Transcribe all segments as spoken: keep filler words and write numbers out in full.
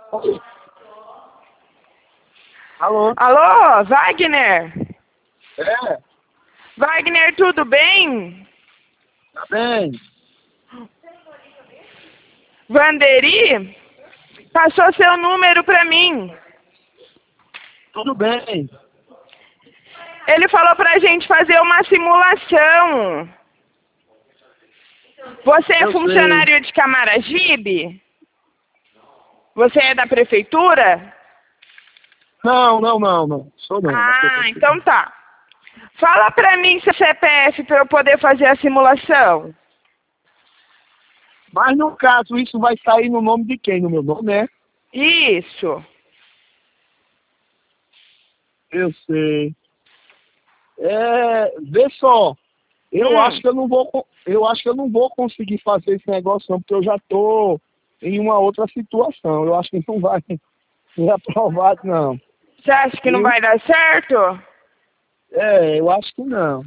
Alô? Alô, Wagner? É, Wagner, tudo bem? tá bem. Vanderi? Passou seu número pra mim. Tudo bem. Ele falou pra gente fazer uma simulação. Você é Eu funcionário de Camaragibe? Você é da prefeitura? Não, não, não, não. Sou não. Ah, então tá. Fala pra mim seu C P F pra eu poder fazer a simulação. Mas no caso, isso vai sair no nome de quem? No meu nome, né? Isso. Eu sei. É, vê só. Eu Hum. acho que eu não vou, co- eu acho que eu não vou conseguir fazer esse negócio não, porque eu já tô em uma outra situação. Eu acho que não vai ser aprovado não. Você acha que não Viu? vai dar certo? É, eu acho que não.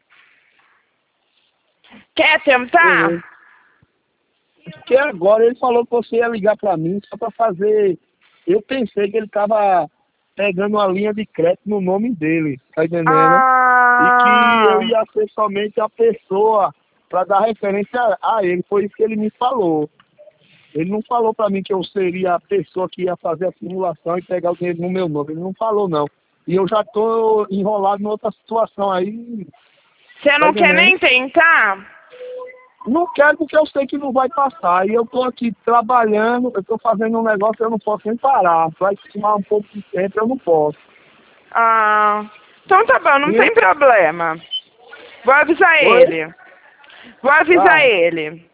Quer tentar? É. Porque agora ele falou que você ia ligar pra mim só pra fazer. Eu pensei que ele tava pegando uma linha de crédito no nome dele, tá entendendo? E que eu Ah, ia ser somente a pessoa pra dar referência a, a ele. Foi isso que ele me falou. Ele não falou pra mim que eu seria a pessoa que ia fazer a simulação e pegar o dinheiro no meu nome. Ele não falou, não. E eu já tô enrolado em outra situação aí, você tá não quer entendendo? nem tentar? Não quero porque eu sei que não vai passar. E eu tô aqui trabalhando, eu tô fazendo um negócio, eu não posso nem parar. Vai tomar um pouco de tempo, eu não posso. Ah, então tá bom, não Viu? tem problema. Vou avisar Oi? ele. Vou avisar Tá. ele.